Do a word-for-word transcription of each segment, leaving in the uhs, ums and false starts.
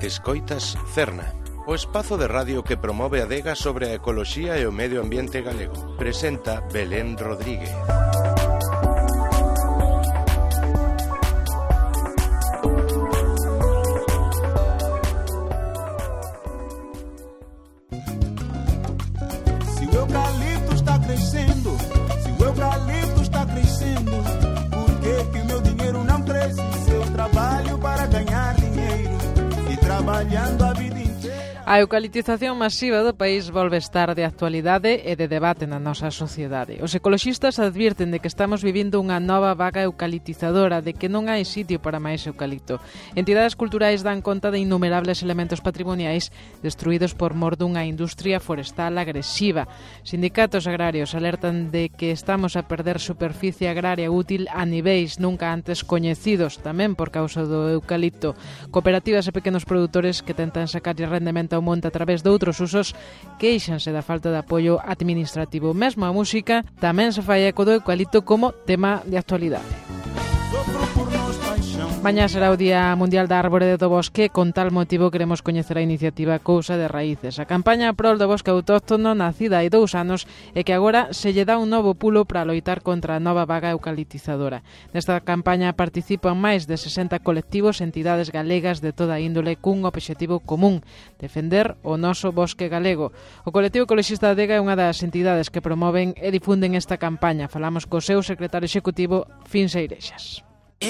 Escoitas Cerna, o espazo de radio que promove a adega sobre a ecoloxía e o medio ambiente galego. Presenta Belén Rodríguez. Se o eucalipto está crescendo, se o eucalipto está crescendo, por que que o meu dinheiro não cresce? Se eu trabalho para ganhar dinheiro e trabalhando a vida inteira. A eucaliptización masiva do país volve a estar de actualidade e de debate na nosa sociedade. Os ecoloxistas advirten de que estamos vivindo unha nova vaga eucaliptizadora, de que non hai sitio para máis eucalipto. Entidades culturais dan conta de innumerables elementos patrimoniais destruídos por mor dunha industria forestal agresiva. Sindicatos agrarios alertan de que estamos a perder superficie agraria útil a niveis nunca antes coñecidos, tamén por causa do eucalipto. Cooperativas e pequenos produtores que tentan sacarlle rendemento ao monte a través de outros usos queixanse da falta de apoio administrativo. Mesmo a música tamén se fai eco do eucalipto como tema de actualidade. Mañá será o Día Mundial da Árbore do Bosque, con tal motivo queremos coñecer a iniciativa Cousa de Raíces. A campaña a prol do bosque autóctono, nacida hai dous anos, e que agora se lle dá un novo pulo para loitar contra a nova vaga eucaliptizadora. Nesta campaña participan máis de sesenta colectivos e entidades galegas de toda índole cun obxectivo común: defender o noso bosque galego. O colectivo ecoloxista Adega é unha das entidades que promoven e difunden esta campaña. Falamos co seu secretario executivo, Fins Eirexas.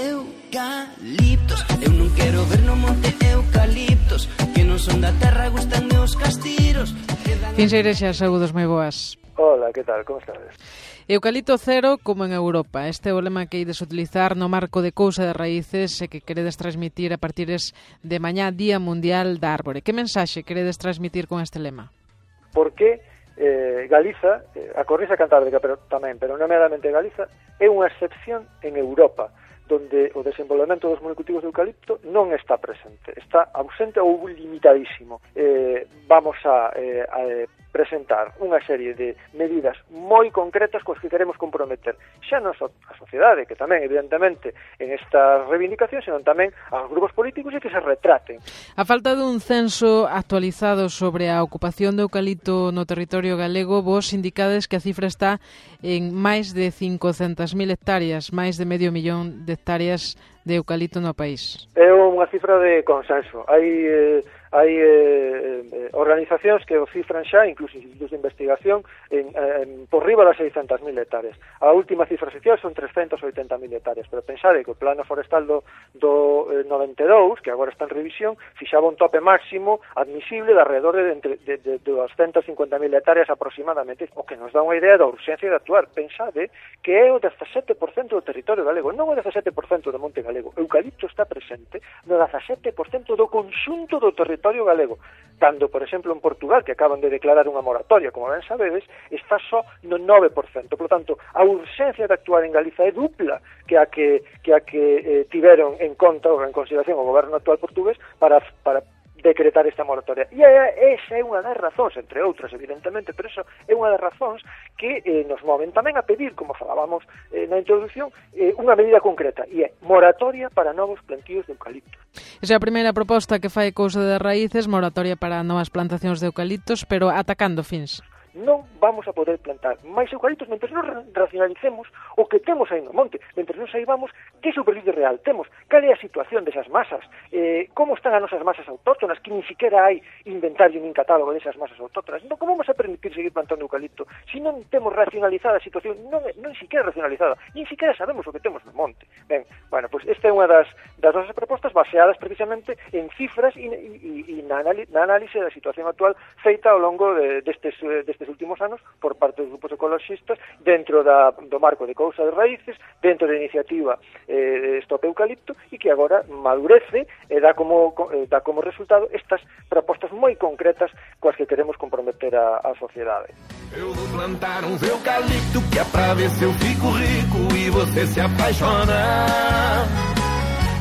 Eucaliptos, eu non quero ver no monte eucaliptos, que non son da terra, gustan os castiros. Fins Eirexas, saúdos moi boas. Hola, que tal, como estades? Eucalipto cero como en Europa. Este é o lema que ides utilizar no marco de Cousa de Raíces e que queredes transmitir a partir de mañá, Día Mundial da Árbore. Que mensaxe queredes transmitir con este lema? Porque eh, Galiza, eh, a Cornisa Cantábrica pero tamén, pero nomeadamente Galiza, é unha excepción en Europa, donde o desenvolvemento dos monocultivos de eucalipto non está presente, está ausente ou limitadísimo. Eh, vamos a, eh, a presentar unha serie de medidas moi concretas coas que queremos comprometer xa non só a sociedade, que tamén evidentemente en esta reivindicación, senón tamén aos grupos políticos e que se retraten. A falta dun censo actualizado sobre a ocupación de eucalipto no territorio galego, vos indicades que a cifra está en máis de cincocentas mil hectáreas, máis de medio millón de hectáreas de eucalipto no país. É unha cifra de consenso. Hai eh, hai eh, organizacións que o cifran xa, incluso institutos de investigación, en, en, por riba das seiscentas mil hectáreas. A última cifra oficial son trescentas oitenta mil hectáreas, pero pensade que o plano forestal do, do eh, noventa e dous, que agora está en revisión, fixaba un tope máximo admisible de alrededor de, entre, de, de, de doscientas cincuenta mil hectáreas aproximadamente, o que nos dá unha idea da urxencia de actuar. Pensade que é o dezasete por cento do territorio galego, non o dezasete por cento do monte galego. O eucalipto está presente no dezasete por cento do conxunto do territorio galego, cando, por exemplo, en Portugal, que acaban de declarar unha moratoria, como ben sabedes, está só no nove por cento. Por lo tanto, a urxencia de actuar en Galiza é dupla que a que, que, a que eh, tiveron en conta ou en consideración o goberno actual portugués para, para decretar esta moratoria. E esa é unha das razóns, entre outras, evidentemente, pero esa é unha das razóns que eh, nos moven tamén a pedir, como falábamos eh, na introducción, eh, unha medida concreta, e é moratoria para novos plantíos de eucalipto. Esa é a primeira proposta que fai Cousa de Raíces, moratoria para novas plantacións de eucaliptos, pero atacando fins. Non vamos a poder plantar máis eucaliptos mentre non racionalicemos o que temos aí no monte, mentre non saibamos que superficie real temos, cal é a situación desas masas, eh, como están as nosas masas autóctonas, que ni siquiera hai inventario nin catálogo desas masas autóctonas. Non, como vamos a permitir seguir plantando eucalipto se non temos racionalizada a situación, non, non siquiera racionalizada, nin siquiera sabemos o que temos no monte. Ben, bueno, pois esta é unha das, das nosas propostas baseadas precisamente en cifras e, e, e na, na análise da situación actual feita ao longo de, destes, destes últimos anos por parte dos grupos ecoloxistas dentro da, do marco de Cousa de Raíces, dentro da iniciativa eh, Stop Eucalipto, e que agora madurece e dá como, eh, dá como resultado estas propostas moi concretas coas que queremos comprometer a, a sociedade. Eu vou plantar uns eucalipto que é pra ver se eu fico rico e você se apaixona.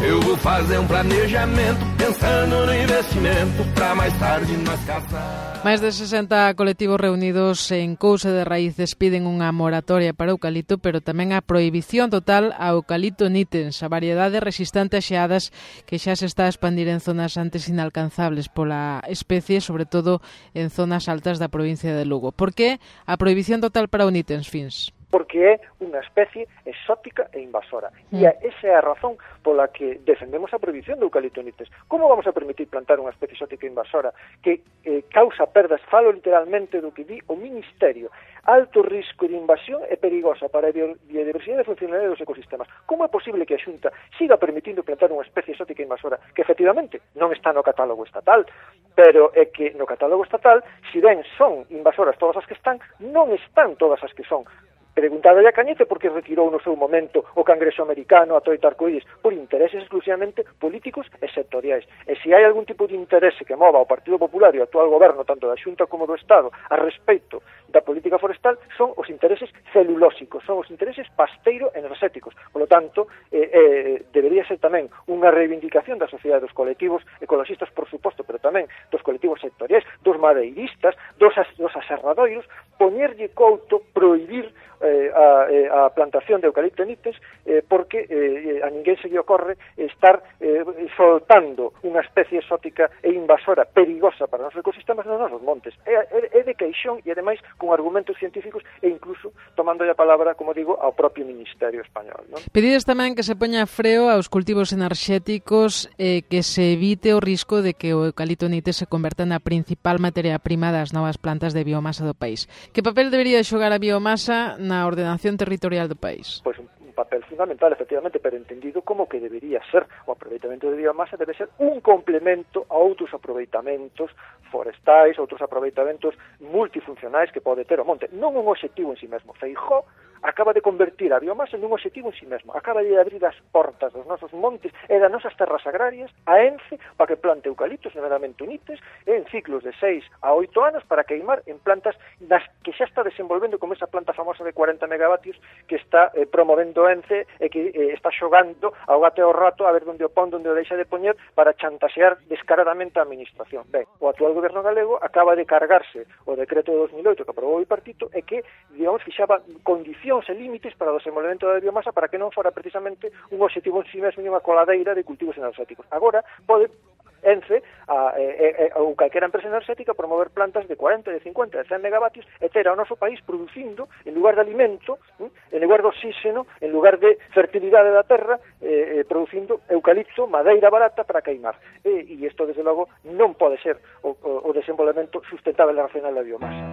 Eu vou fazer um planejamento pensando no investimento para mais tarde nós casar. Máis de sesenta colectivos reunidos en Cousa de Raíces piden unha moratoria para o eucalipto, pero tamén a prohibición total ao eucalipto nitens, a variedade resistente a xeadas que xa se está a expandir en zonas antes inalcanzables pola especie, sobre todo en zonas altas da provincia de Lugo. Por que a prohibición total para o nitens, Fins? Porque é unha especie exótica e invasora. E a, esa é a razón pola que defendemos a prohibición do eucalipto nitens. Como vamos a permitir plantar unha especie exótica e invasora que eh, causa perdas, falo literalmente do que di o Ministerio, alto risco de invasión e perigosa para a biodiversidade e funcionalidade dos ecosistemas? Como é posible que a Xunta siga permitindo plantar unha especie exótica e invasora que efectivamente non está no catálogo estatal, pero é que no catálogo estatal, si ben son invasoras todas as que están, non están todas as que son. Preguntado a Cañete por que retirou no seu momento o cangreso americano, a toita arcoíris, por intereses exclusivamente políticos e sectoriais. E se hai algún tipo de interese que mova o Partido Popular e o actual goberno, tanto da Xunta como do Estado, a respecto da política forestal, son os intereses celulósicos, son os intereses pasteiro-enerxéticos. Por lo tanto, eh, eh, debería ser tamén unha reivindicación da sociedade dos colectivos ecologistas, por suposto, pero tamén dos colectivos sectoriais, dos madeiristas, dos, as, dos aserradoiros, poñerlle couto, prohibir eh, a, eh, a plantación de eucalipto nitens eh, porque eh, a ninguén se lle ocorre estar eh, soltando unha especie exótica e invasora perigosa para os nosos ecosistemas nos nosos montes. É, é, é de queixón e ademais con argumentos científicos e incluso tomando a palabra, como digo, ao propio Ministerio español, non? Pedides tamén que se poña freo aos cultivos enerxéticos e que se evite o risco de que o eucalipto nitens se converta na principal materia prima das novas plantas de biomasa do país. Que papel debería xogar a biomasa na ordenación territorial do país? Pois un papel fundamental, efectivamente, pero entendido como que debería ser. O aproveitamento de biomasa debe ser un complemento a outros aproveitamentos forestais, outros aproveitamentos multifuncionais que pode ter o monte. Non un obxectivo en si mesmo. Feijóo acaba de convertir a biomasa nun obxectivo en si mesmo. Acaba de abrir as portas dos nosos montes e das nosas terras agrarias a Ence para que plante eucaliptos, nomeadamente nitens, en ciclos de seis a oito anos para queimar en plantas das que xa está desenvolvendo, como esa planta famosa de cuarenta megavatios que está eh, promovendo Ence e que eh, está xogando ao gato e ao rato a ver onde o pon, onde o deixa de poñer para chantaxear descaradamente a administración. Ben, o actual goberno galego acaba de cargarse o decreto de dos mil oito que aprobou o Bipartito e que, digamos, fixaba condicións e límites para o desenvolvemento da biomasa para que non fora precisamente un obxectivo en si mesmo e unha coladeira de cultivos enerxéticos. Agora pode Ence a, e, e, ou calquera empresa enerxética promover plantas de cuarenta, de cincuenta, de cen megavatios e ter ao noso país producindo, en lugar de alimento, en lugar de oxígeno, en lugar de fertilidade da terra, eh, producindo eucalipto, madeira barata para queimar. E, e isto, desde logo, non pode ser o, o, o desenvolvemento sustentable e racional da biomasa.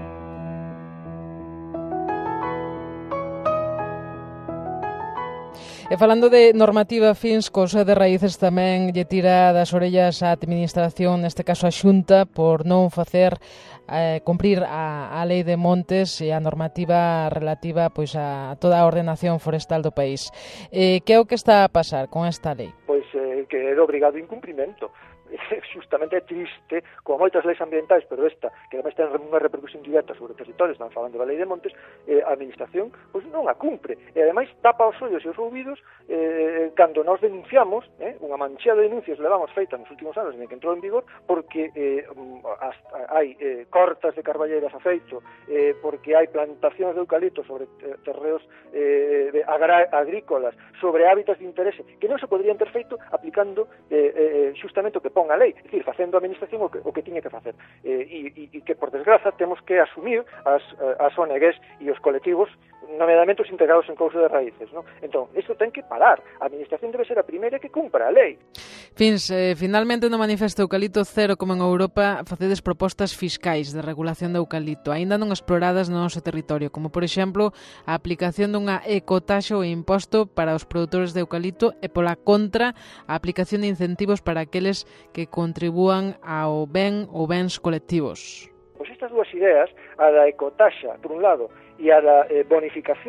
E falando de normativa, Fins, Cousa de Raíces tamén lle tira das orellas a administración, neste caso a Xunta, por non facer eh, cumprir a, a lei de montes e a normativa relativa pois a toda a ordenación forestal do país. Eh, que é o que está a pasar con esta lei? Pois eh, que é de obrigado incumprimento. Justamente é triste, como moitas leis ambientais, pero esta, que ademais ten unha repercusión directa sobre o territorio, están falando da lei de montes, eh, a administración pois non a cumpre, e ademais tapa os ollos e os ouvidos eh, cando nós denunciamos, eh, unha manchea de denuncias levamos feitas nos últimos anos en que entrou en vigor, porque eh, as, hai eh, cortas de carballeiras a feito, eh, porque hai plantacións de eucalipto sobre terreos eh, de agra, agrícolas, sobre hábitats de interese, que non se podrían ter feito aplicando eh, eh, justamente o que pon a lei, é dicir, facendo a administración o que, o que tiña que facer, eh, e, e que, por desgraza, temos que asumir as, as O N Gs e os colectivos nomeadamente os integrados en Cousa de Raíces, non? Entón, isto ten que parar. A administración debe ser a primeira que cumpra a lei. Fins, eh, finalmente no manifesto Eucalipto Cero, como en Europa, facedes propostas fiscais de regulación do eucalipto, aínda non exploradas no noso territorio, como, por exemplo, a aplicación dunha ecotaxa ou imposto para os produtores de eucalipto e, pola contra, a aplicación de incentivos para aqueles que contribúan ao ben ou bens colectivos. Pois estas dúas ideas, a da ecotaxa, por un lado, e a da eh, bonificación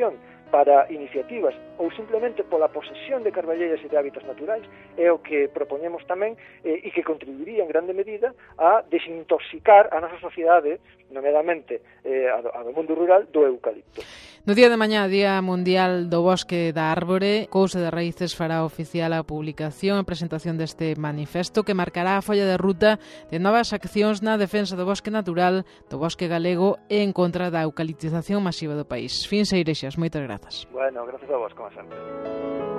para iniciativas ou simplemente pola posesión de carballeiras e de hábitats naturais é o que propoñemos tamén eh, e que contribuiría en grande medida a desintoxicar a nosa sociedade, nomeadamente eh, a, do, a do mundo rural, do eucalipto. No día de mañá, Día Mundial do Bosque da Árbore, Cousa de Raíces fará oficial a publicación e presentación deste manifesto que marcará a folla de ruta de novas accións na defensa do bosque natural, do bosque galego e en contra da eucaliptización masiva do país. Fin Seirexas, moitas grazas. Bueno, gracias a vos, como sempre.